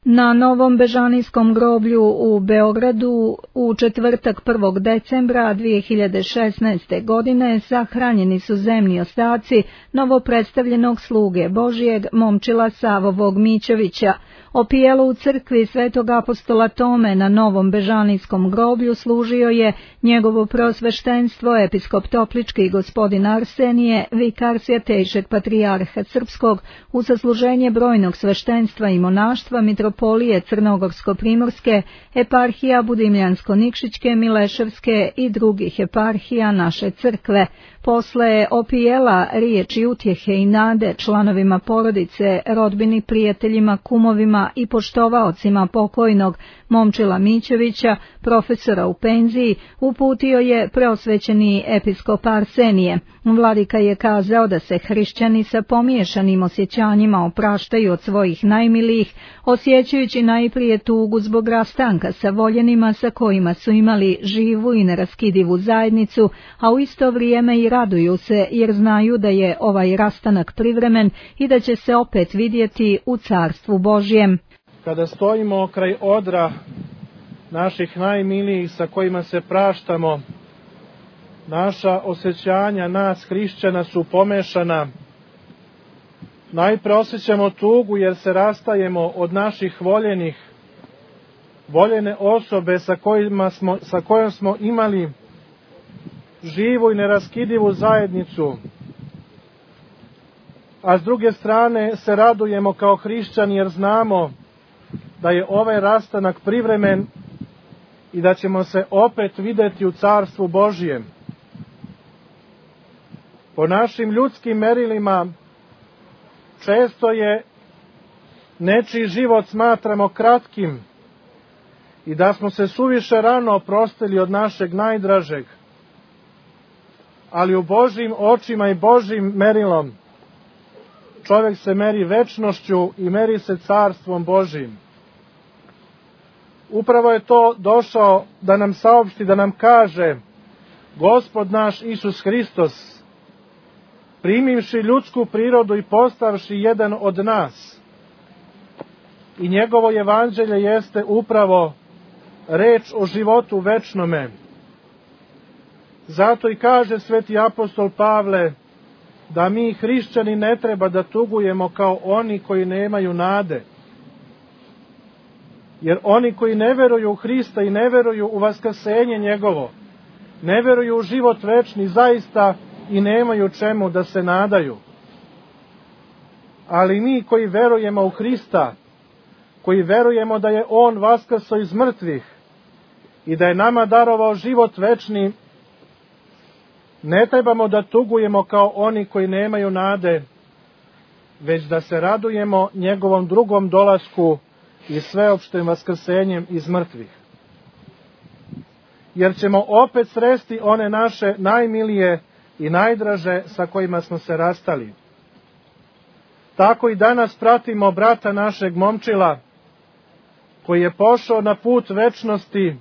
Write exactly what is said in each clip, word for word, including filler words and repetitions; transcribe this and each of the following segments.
Na Novom Bežanijskom groblju u Beogradu u četvrtak prvog decembra dvije hiljade šesnaeste. godine sahranjeni su zemni ostaci novopredstavljenog sluge Božijeg Momčila Savovog Mićevića. Opijelo u crkvi Svetog apostola Tome na Novom Bežanijskom groblju služio je njegovo preosveštenstvo episkop Toplički gospodin Arsenije, vikar Svjetejšeg patrijarha Srpskog, u sasluženje brojnog sveštenstva i monaštva mitropolije Crnogorsko-primorske, eparhija Budimljansko-Nikšićke, Mileševske i drugih eparhija naše crkve. Posle je opijela riječi utjehe i nade članovima porodice, rodbini, prijateljima, kumovima i poštovaocima pokojnog Momčila Mićevića, profesora u penziji, uputio je preosvećeni episkop Arsenije. Vladika je kazao da se hrišćani sa pomiješanim osjećanjima opraštaju od svojih najmilijih, osjećajući najprije tugu zbog rastanka sa voljenima sa kojima su imali živu i neraskidivu zajednicu, a u isto vrijeme i raduju se jer znaju da je ovaj rastanak privremen i da će se opet vidjeti u Carstvu Božjem. Kada stojimo kraj odra naših najmilijih sa kojima se praštamo, naša osjećanja nas hrišćana su pomešana. Najpre osjećamo tugu jer se rastajemo od naših voljenih, voljene osobe sa, kojima smo, sa kojom smo imali živu i neraskidivu zajednicu. A s druge strane se radujemo kao hrišćani jer znamo da je ovaj rastanak privremen i da ćemo se opet vidjeti u Carstvu Božjem. Po našim ljudskim merilima često je nečiji život smatramo kratkim i da smo se suviše rano oprostili od našeg najdražeg. Ali u Božjim očima i Božjim merilom čovjek se meri večnošću i meri se Carstvom Božjim. Upravo je to došao da nam saopšti, da nam kaže Gospod naš Isus Hristos, primivši ljudsku prirodu i postavši jedan od nas. I njegovo evanđelje jeste upravo reč o životu večnome. Zato i kaže sveti apostol Pavle da mi hrišćani ne treba da tugujemo kao oni koji nemaju nade. Jer oni koji ne veruju u Hrista i ne veruju u vaskrsenje njegovo, ne veruju u život večni, zaista i nemaju čemu da se nadaju. Ali mi koji verujemo u Hrista, koji verujemo da je On vaskrso iz mrtvih i da je nama darovao život večni, ne trebamo da tugujemo kao oni koji nemaju nade, već da se radujemo njegovom drugom dolasku i sveopštim vaskrsenjem iz mrtvih. Jer ćemo opet sresti one naše najmilije i najdraže sa kojima smo se rastali. Tako i danas pratimo brata našeg Momčila, koji je pošao na put večnosti,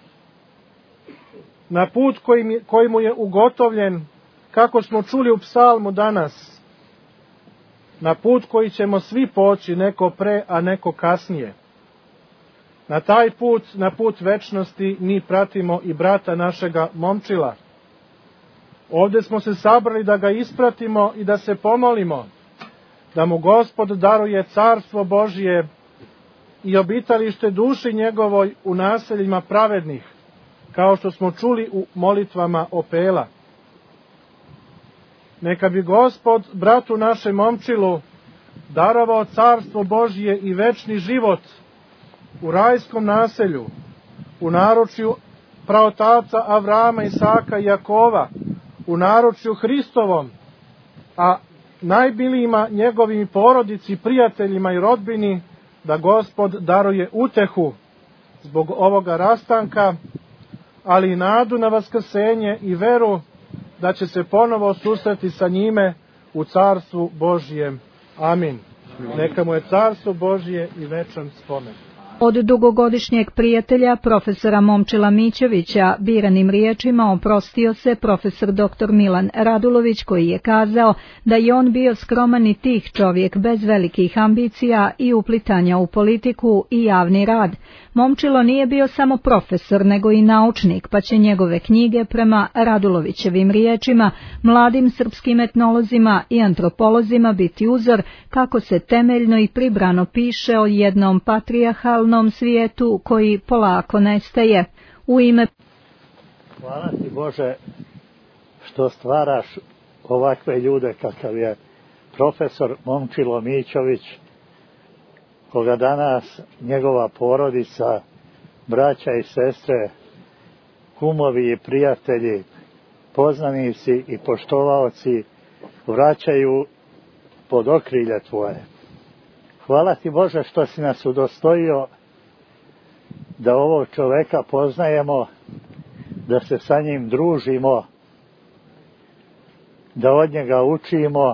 na put koji, koji mu je ugotovljen, kako smo čuli u psalmu danas, na put koji ćemo svi poći, neko pre, a neko kasnije. Na taj put, na put večnosti, mi pratimo i brata našega Momčila. Ovdje smo se sabrali da ga ispratimo i da se pomolimo, da mu Gospod daruje Carstvo Božje i obitalište duši njegovoj u naseljima pravednih, kao što smo čuli u molitvama Opela. Neka bi Gospod bratu našem Momčilu darovao Carstvo Božje i večni život u rajskom naselju, u naručju praotaca Avrama, Isaka i Jakova, u naručju Hristovom, a najmilijima njegovim porodici, prijateljima i rodbini, da Gospod daruje utehu zbog ovoga rastanka, ali i nadu na vaskrsenje i veru da će se ponovo susreti sa njime u Carstvu Božjem. Amin. Neka mu je Carstvo Božje i večan spomen. Od dugogodišnjeg prijatelja profesora Momčila Mićovića biranim riječima oprostio se profesor doktor Milan Radulović, koji je kazao da je on bio skroman i tih čovjek bez velikih ambicija i uplitanja u politiku i javni rad. Momčilo nije bio samo profesor, nego i naučnik, pa će njegove knjige, prema Radulovićevim riječima, mladim srpskim etnolozima i antropolozima biti uzor kako se temeljno i pribrano piše o jednom patrijarhalnom svijetu koji polako nestaje. U ime Hvala ti Bože što stvaraš ovakve ljude kakav je profesor Momčilo Mićović, koga danas njegova porodica, braća i sestre, kumovi i prijatelji, poznanici i poštovaoci vraćaju pod okrilje tvoje. Hvala ti Bože što si nas udostojio da ovog čoveka poznajemo, da se sa njim družimo, da od njega učimo,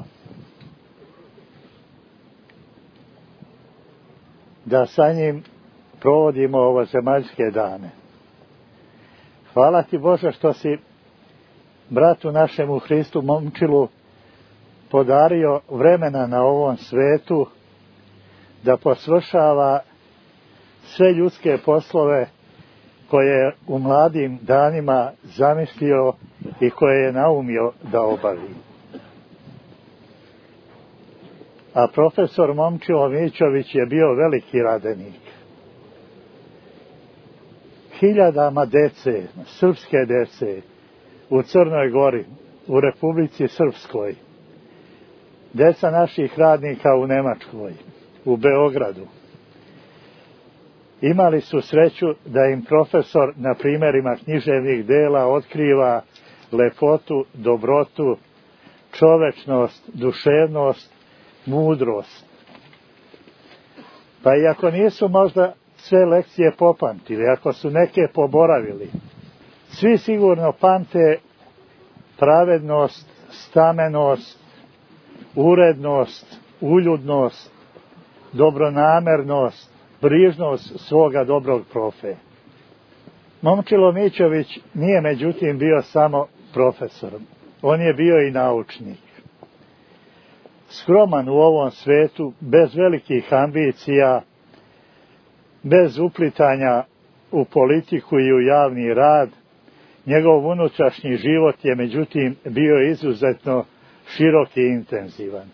da sa njim provodimo ovozemaljske dane. Hvala ti Bože što si bratu našemu Hristu Momčilu podario vremena na ovom svetu da posvršava sve ljudske poslove koje je u mladim danima zamislio i koje je naumio da obavi. A profesor Momčilo Mićović je bio veliki radenik. Hiljadama dece, srpske dece, u Crnoj Gori, u Republici Srpskoj, deca naših radnika u Nemačkoj, u Beogradu, imali su sreću da im profesor na primjerima književnih dela otkriva lepotu, dobrotu, čovečnost, duševnost, mudrost. Pa iako nisu možda sve lekcije popamtili, ako su neke poboravili, svi sigurno pamte pravednost, stamenost, urednost, uljudnost, dobronamernost, brižnost svoga dobrog profe. Momčilo Mićović nije međutim bio samo profesor, on je bio i naučnik. Skroman u ovom svetu, bez velikih ambicija, bez uplitanja u politiku i u javni rad, njegov unutrašnji život je međutim bio izuzetno širok i intenzivan.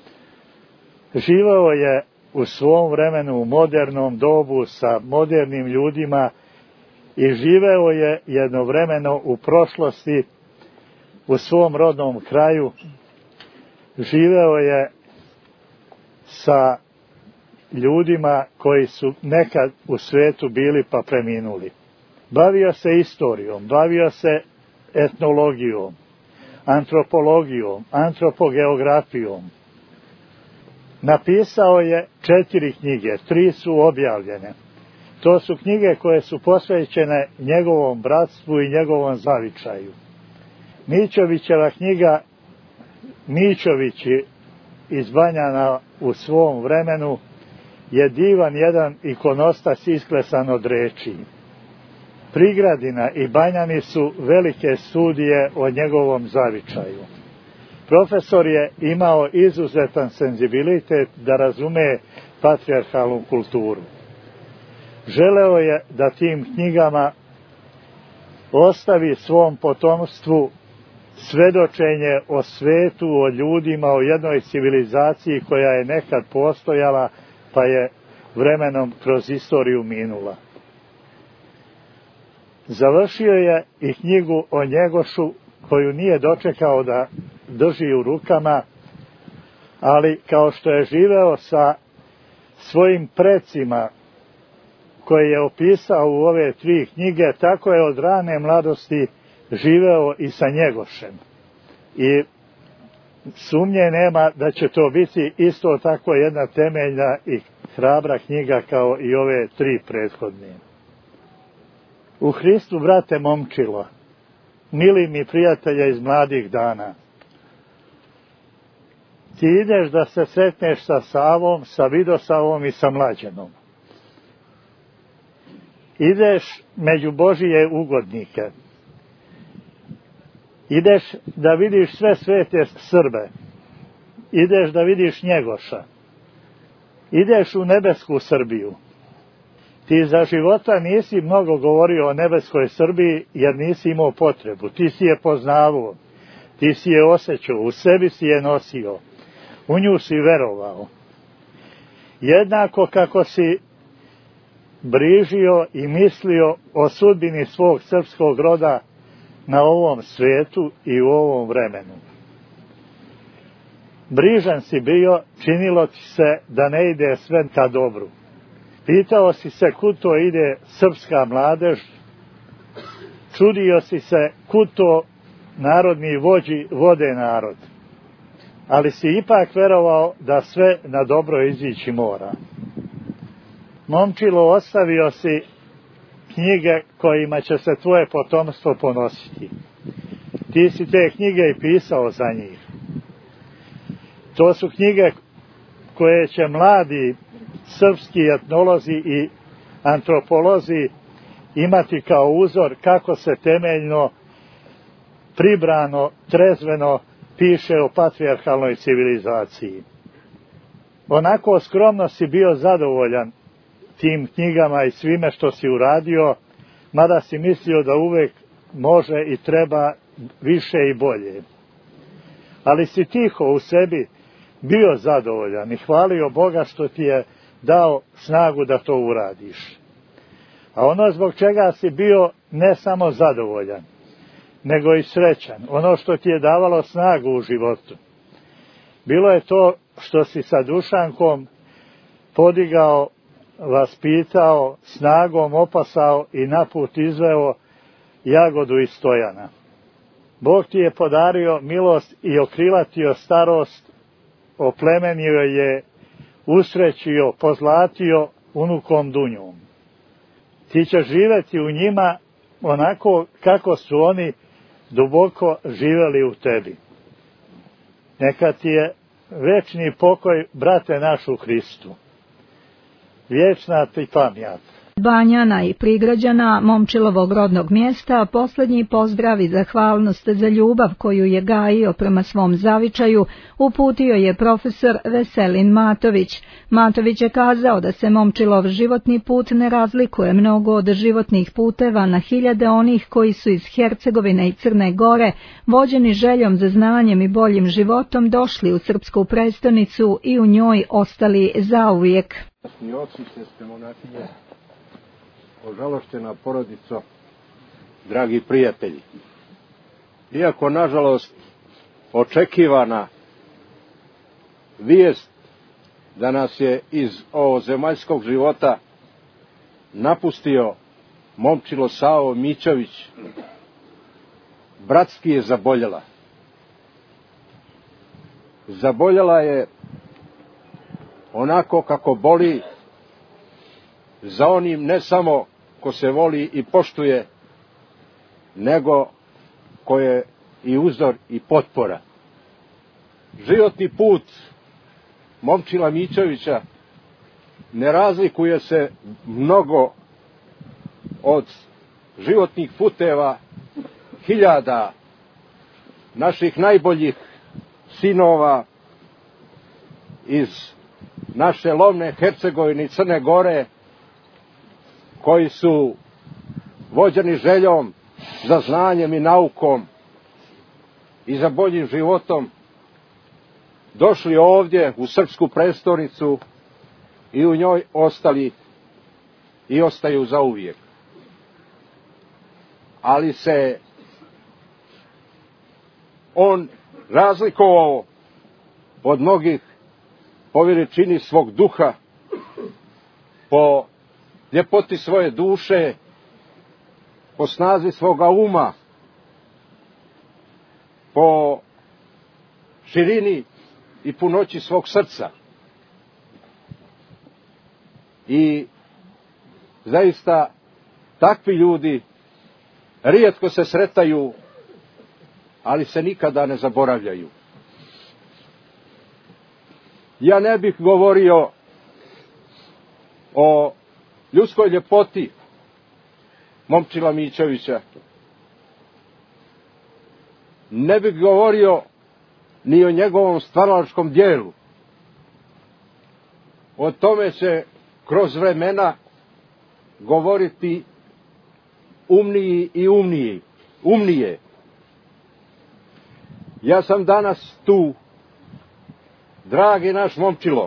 Živeo je u svom vremenu u modernom dobu sa modernim ljudima i živeo je jednovremeno u prošlosti u svom rodnom kraju. Živeo je sa ljudima koji su nekad u svetu bili pa preminuli. Bavio se istorijom, bavio se etnologijom, antropologijom, antropogeografijom. Napisao je četiri knjige, tri su objavljene. To su knjige koje su posvećene njegovom bratstvu i njegovom zavičaju. Mićovićeva knjiga Mićovići iz Banjana u svom vremenu je divan jedan ikonostas isklesan od reči. Prigradina i Banjani su velike studije o njegovom zavičaju. Profesor je imao izuzetan senzibilitet da razume patrijarhalnu kulturu. Želeo je da tim knjigama ostavi svom potomstvu svedočenje o svetu, o ljudima, o jednoj civilizaciji koja je nekad postojala, pa je vremenom kroz istoriju minula. Završio je i knjigu o Njegošu, koju nije dočekao da drži u rukama, ali kao što je živeo sa svojim precima koje je opisao u ove tri knjige, tako je od rane mladosti živeo i sa Njegošem. I sumnje nema da će to biti isto tako jedna temeljna i hrabra knjiga kao i ove tri prethodne. U Hristu, brate Momčilo, mili mi prijatelja iz mladih dana, ti ideš da se sretneš sa Savom, sa Vidosavom i sa Mlađenom. ideš među Božije ugodnike. Ideš da vidiš sve svete Srbe. Ideš da vidiš Njegoša. Ideš u nebesku Srbiju. Ti za života nisi mnogo govorio o nebeskoj Srbiji jer nisi imao potrebu. Ti si je poznavao. Ti si je osjećao. U sebi si je nosio. U nju si verovao. Jednako kako si brižio i mislio o sudbini svog srpskog roda na ovom svijetu i u ovom vremenu. Brižan si bio, činilo ti se da ne ide sve ka dobru. Pitao si se kud to ide srpska mladež, čudio si se kud to narodni vođi vode narod. Ali si ipak verovao da sve na dobro izići mora. Momčilo, ostavio si knjige kojima će se tvoje potomstvo ponositi. Ti si te knjige i pisao za njih. To su knjige koje će mladi srpski etnolozi i antropolozi imati kao uzor kako se temeljno, pribrano, trezveno piše o patrijarhalnoj civilizaciji. Onako skromno si bio zadovoljan tim knjigama i svime što si uradio, mada si mislio da uvek može i treba više i bolje. Ali si tiho u sebi bio zadovoljan i hvalio Boga što ti je dao snagu da to uradiš. A ono zbog čega si bio ne samo zadovoljan, nego i srećan, ono što ti je davalo snagu u životu, bilo je to što si sa Dušankom podigao, vaspitao, snagom opasao i na put izveo Jagodu i Stojana. Bog ti je podario milost i okrilatio starost, oplemenio je, usrećio, pozlatio unukom Dunjom. Ti ćeš živeti u njima onako kako su oni duboko živeli u tebi. Neka ti je večni pokoj, brate naš u Hristu. Vječna ti pamjat. Banjana i prigrađana Momčilovog rodnog mjesta posljednji pozdrav i zahvalnost za ljubav koju je gajio prema svom zavičaju uputio je profesor Veselin Matović. Matović je kazao da se Momčilov životni put ne razlikuje mnogo od životnih puteva na hiljade onih koji su iz Hercegovine i Crne Gore, vođeni željom za znanjem i boljim životom, došli u srpsku prestonicu i u njoj ostali zauvijek. Ožalošćena porodico, dragi prijatelji. Iako, nažalost, očekivana vijest da nas je iz ovozemaljskog života napustio Momčilo Savo Mićović, bratski je zaboljela. Zaboljela je onako kako boli za onim ne samo ko se voli i poštuje, nego ko je i uzor i potpora. Životni put Momčila Mićovića ne razlikuje se mnogo od životnih puteva hiljada naših najboljih sinova iz naše lovne Hercegovine i Crne Gore, koji su vođeni željom za znanjem i naukom i za boljim životom došli ovdje u srpsku prestonicu i u njoj ostali i ostaju zauvijek. Ali se on razlikovao od mnogih po veličini svog duha, po ljepoti svoje duše, po snazi svoga uma, po širini i punoći svog srca. I zaista takvi ljudi rijetko se sretaju, ali se nikada ne zaboravljaju. Ja ne bih govorio o ljudskoj ljepoti Momčila Mićevića, ne bih govorio ni o njegovom stvaralačkom dijelu. O tome će kroz vremena govoriti umniji i umniji, umnije. Ja sam danas tu, dragi naš Momčilo,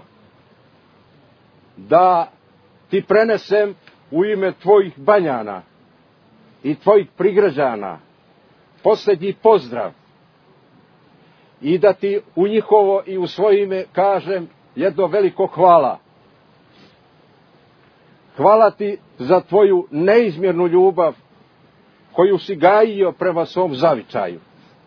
da ti prenesem u ime tvojih Banjana i tvojih prigrađana posljednji pozdrav i da ti u njihovo i u svoje ime kažem jedno veliko hvala. Hvala ti za tvoju neizmjernu ljubav koju si gajio prema svom zavičaju.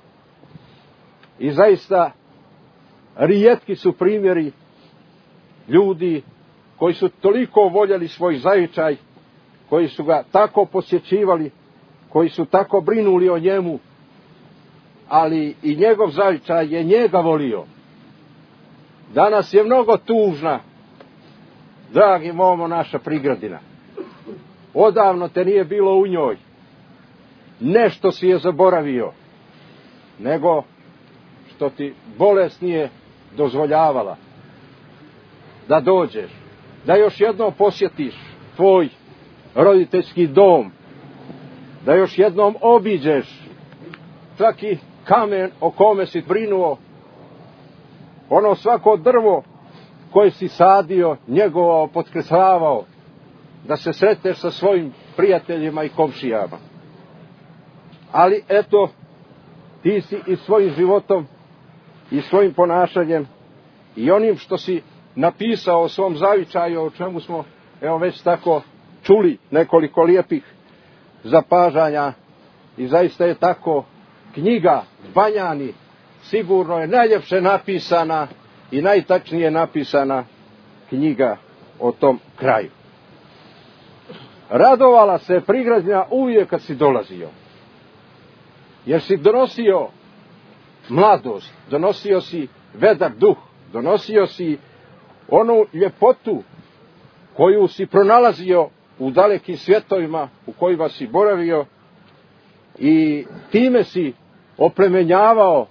I zaista rijetki su primjeri ljudi koji su toliko voljeli svoj zavičaj, koji su ga tako posjećivali, koji su tako brinuli o njemu, ali i njegov zavičaj je njega volio. Danas je mnogo tužna, dragi Momo, naša prigradina. Odavno te nije bilo u njoj. Nešto si je zaboravio, nego što ti bolest nije dozvoljavala da dođeš, da još jednom posjetiš tvoj roditeljski dom, da još jednom obiđeš svaki kamen o kome si brinuo, ono svako drvo koje si sadio, njegovao, potkresavao, da se sretneš sa svojim prijateljima i komšijama. Ali eto, ti si i svojim životom i svojim ponašanjem i onim što si napisao o svom zavičaju, o čemu smo evo već tako čuli nekoliko lijepih zapažanja, i zaista je tako knjiga Banjani sigurno je najljepše napisana i najtačnije napisana knjiga o tom kraju. Radovala se prigradnja uvijek kad si dolazio, jer si donosio mladost, donosio si vedar duh, donosio si onu ljepotu koju si pronalazio u dalekim svjetovima u kojima si boravio i time si oplemenjavao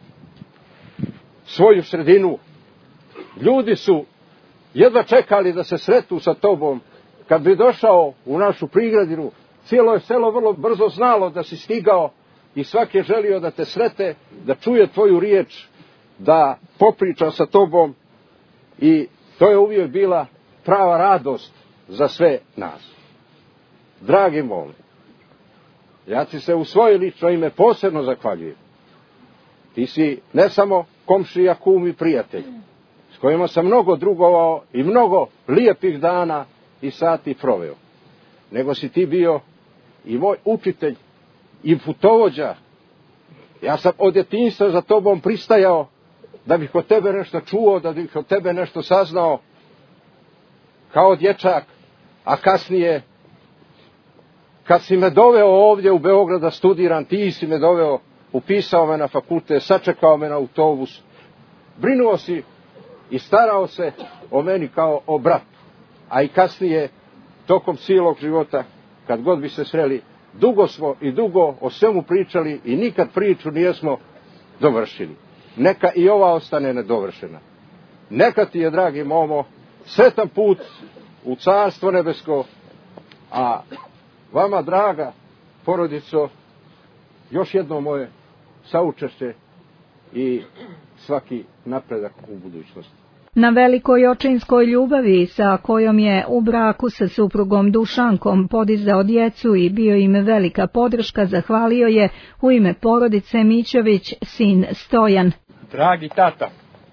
svoju sredinu. Ljudi su jedva čekali da se sretnu sa tobom. Kad bi došao u našu prigradinu, cijelo je selo vrlo brzo znalo da si stigao i svaki je želio da te srete, da čuje tvoju riječ, da popriča sa tobom, i to je uvijek bila prava radost za sve nas. Dragi moji, ja ti se u svoje lično ime posebno zahvaljujem. Ti si ne samo komšija, kum i prijatelj, s kojima sam mnogo drugovao i mnogo lijepih dana i sati proveo, nego si ti bio i moj učitelj i putovođa. Ja sam od djetinjstva za tobom pristajao da bih od tebe nešto čuo, da bih od tebe nešto saznao kao dječak, a kasnije kad si me doveo ovdje u Beograd da studiram, ti si me doveo, upisao me na fakultet, sačekao me na autobus, brinuo si i starao se o meni kao o bratu. A i kasnije, tokom cijelog života, kad god bi se sreli, dugo smo i dugo o svemu pričali i nikad priču nijesmo dovršili. Neka i ova ostane nedovršena. Neka ti je, dragi Momo, sretan put u Carstvo nebesko, a vama, draga porodico, još jedno moje saučešće i svaki napredak u budućnosti. Na velikoj očinskoj ljubavi sa kojom je u braku sa suprugom Dušankom podizao djecu i bio im velika podrška, zahvalio je u ime porodice Mićević sin Stojan. Dragi tata,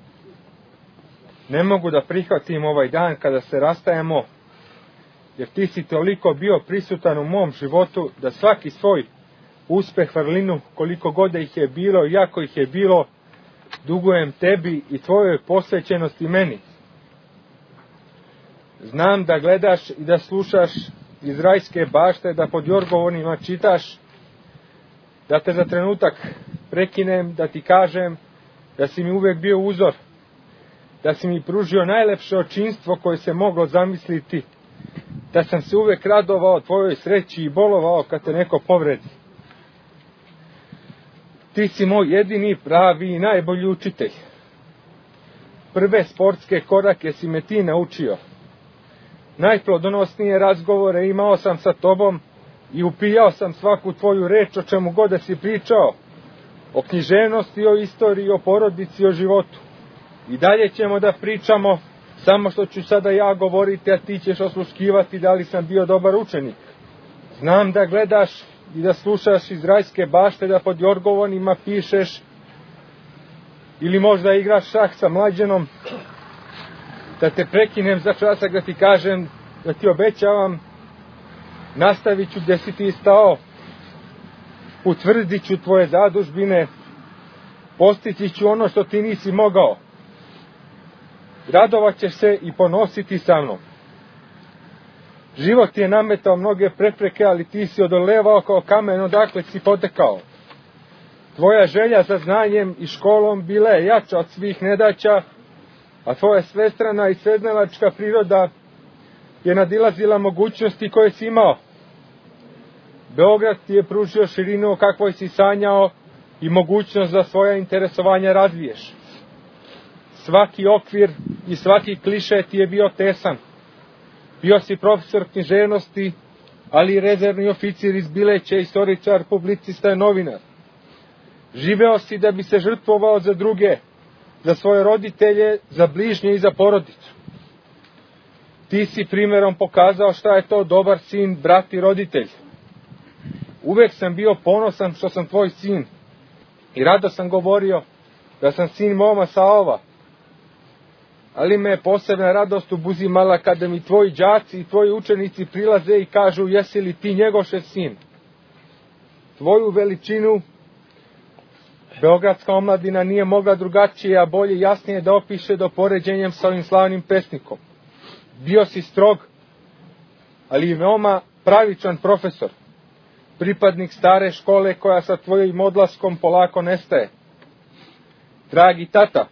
ne mogu da prihvatim ovaj dan kada se rastajemo, jer ti si toliko bio prisutan u mom životu da svaki svoj uspeh, vrlinu, koliko god da ih je bilo, jako ih je bilo, dugujem tebi i tvojoj posvećenosti meni. Znam da gledaš i da slušaš iz rajske bašte, da pod jorgovonima čitaš, da te za trenutak prekinem, da ti kažem da si mi uvijek bio uzor, da si mi pružio najlepše očinstvo koje se moglo zamisliti, da sam se uvek radovao tvojoj sreći i bolovao kad te neko povredi. Ti si moj jedini, pravi i najbolji učitelj. Prve sportske korake si me ti naučio. Najplodonosnije razgovore imao sam sa tobom i upijao sam svaku tvoju reč o čemu god da si pričao. O književnosti, o istoriji, o porodici, o životu. I dalje ćemo da pričamo, samo što ću sada ja govoriti, a ti ćeš osluškivati da li sam bio dobar učenik. Znam da gledaš i da slušaš iz rajske bašte, da pod jorgovanima pišeš, ili možda igraš šah sa mlađenom, da te prekinem za časak, da ti kažem, da ti obećavam, nastavit ću gde si ti stao, utvrdit ću tvoje zadužbine, postići ću ono što ti nisi mogao. Radovat ćeš se i ponositi sa mnom. Život ti je nametao mnoge prepreke, ali ti si odolevao kao kamen odakle si potekao. Tvoja želja za znanjem i školom bila je jača od svih nedaća, a tvoja svestrana i sveznalačka priroda je nadilazila mogućnosti koje si imao. Beograd ti je pružio širinu o kakvoj si sanjao i mogućnost da svoja interesovanja razviješ. Svaki okvir i svaki kliše ti je bio tesan. Bio si profesor književnosti, ali i rezervni oficir iz Bileća, istoričar, publicista i novinar. Živeo si da bi se žrtvovao za druge, za svoje roditelje, za bližnje i za porodicu. Ti si primjerom pokazao šta je to dobar sin, brat i roditelj. Uvek sam bio ponosan što sam tvoj sin i rado sam govorio da sam sin moma Saova. Ali me je posebna radost obuzimala kada mi tvoji đaci i tvoji učenici prilaze i kažu: jesi li ti njegošev sin? Tvoju veličinu beogradska omladina nije mogla drugačije, a bolje jasnije da opiše do poređenjem sa ovim slavnim pesnikom. Bio si strog, ali i veoma pravičan profesor, pripadnik stare škole koja sa tvojim odlaskom polako nestaje. Dragi tata,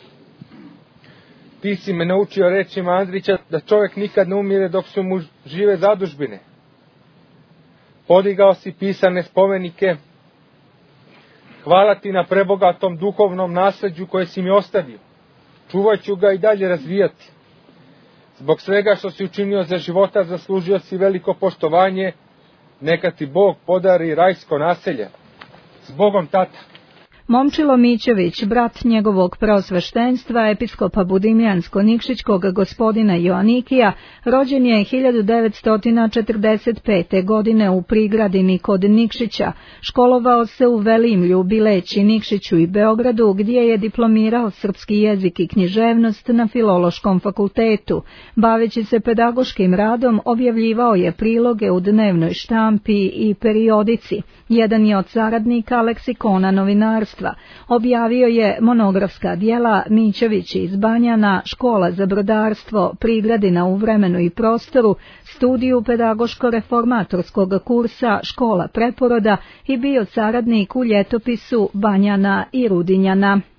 ti si me naučio rečima Andrića da čovjek nikad ne umire dok su mu žive zadužbine. Podigao si pisane spomenike. Hvala ti na prebogatom duhovnom nasleđu koje si mi ostavio. Čuvat ću ga i dalje razvijati. Zbog svega što si učinio za života zaslužio si veliko poštovanje. Neka ti Bog podari rajsko naselje. S Bogom, tata. Momčilo Mićević, brat njegovog preosveštenstva, episkopa Budimljansko-Nikšićkog gospodina Joanikija, rođen je hiljadu devetsto četrdeset pete. godine u Prigradini kod Nikšića. Školovao se u Velimlju, Bileći, Nikšiću i Beogradu, gdje je diplomirao srpski jezik i književnost na Filološkom fakultetu. Baveći se pedagoškim radom, objavljivao je priloge u dnevnoj štampi i periodici. Jedan je od saradnika leksikona novinarstva. Objavio je monografska djela Mićević iz Banjana, Škola za brodarstvo, Prigradina u vremenu i prostoru, studiju pedagoško-reformatorskog kursa Škola preporoda i bio saradnik u ljetopisu Banjana i Rudinjana.